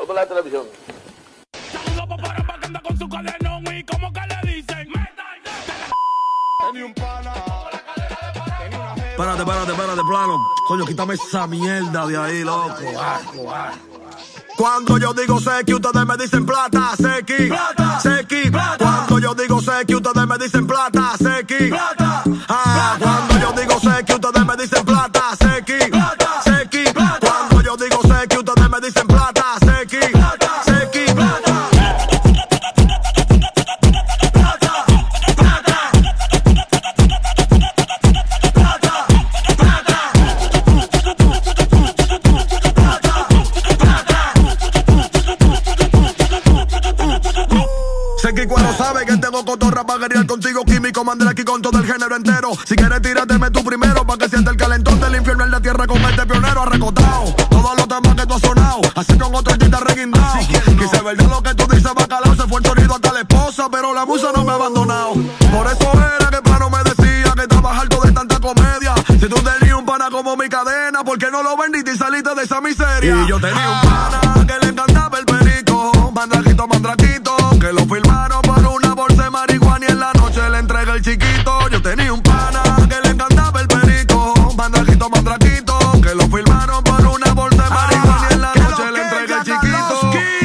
por la televisión. Con su cadenón y como que le dicen Tenía un pana. Espérate, plano. Coño, quítame esa mierda de ahí, loco. Cuando yo digo Seki, ustedes me dicen plata, Seki, plata, Seki, plata. Cuando yo digo Seki, ustedes me dicen plata, Seki, plata. Cuando yo digo Seki, ustedes me dicen plata, Seki, plata, Seki, plata. Cuando yo digo Seki, ustedes me dicen plata, Seki, plata, Seki, plata. Seki cuando sabe que tengo cotorra pa' guerrear contigo, químico, mandé aquí con todo el género entero. Si quieres tírateme tú primero, pa' que sienta el calentón del infierno en la tierra con este pionero arrecotado. Todos los temas que tú has sonado, así con otro guitarra reguindao. Quise ver de lo que tú dices, bacalao, se fue el sonido hasta la esposa, pero la musa no me ha abandonado. Por eso era que plano me decía que estabas harto de tanta comedia. Si tú tenías un pana como mi cadena, ¿por qué no lo vendiste y saliste de esa miseria? Y yo tenía un pana que le encantaba el perico, mandraquito, que lo filmaron por una bolsa de marihuana y en la noche le entrega el chiquito. Yo tenía un pana que le encantaba el perico, mandraquito, que lo filmaron por una bolsa de marihuana y en la noche le entrega el chiquito.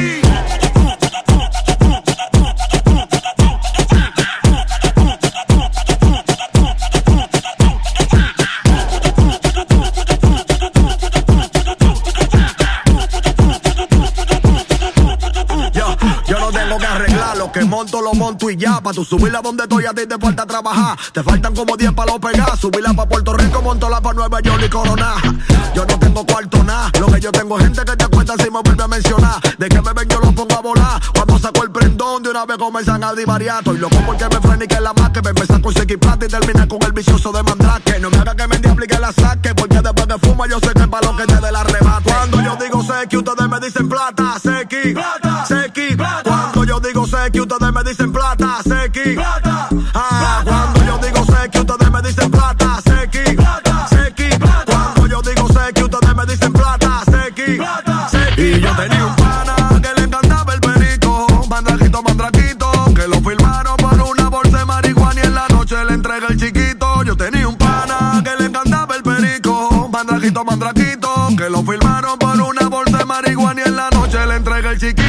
Yo no tengo que arreglar, lo que monto lo monto y ya. Pa' tú subirla donde estoy a ti te falta trabajar. Te faltan como 10 pa' los pegar. Subirla pa' Puerto Rico, montola pa' Nueva York y Corona. Yo no tengo cuarto nada, lo que yo tengo es gente que te cuenta si me vuelve a mencionar. De que me ven yo lo pongo a volar. Cuando saco el prendón de una vez comienzan a divariar. Estoy loco porque me frene y que la marque. Me empezar con Seki plata y terminar con el vicioso de Mandrake. No me haga que me endiable y que la saque, porque después que fuma yo sé que es pa' lo que te dé la arrebate. Cuando yo digo Seki, ustedes me dicen plata, Seki, plata, Seki, plata. Cuando yo digo Seki, ustedes me dicen plata, Seki, plata. Cuando yo digo Seki, ustedes me dicen plata, Seki, plata, Seki, plata. Cuando yo digo Seki, ustedes me dicen plata, Seki, plata, Seki. Y yo tenía un pana que le encantaba el perico, mandraquito, que lo filmaron por una bolsa de marihuana y en la noche le entrega el chiquito. Yo tenía un pana que le encantaba el perico, mandraquito, que lo filmaron por una bolsa de marihuana y en la noche le entrega el chiquito.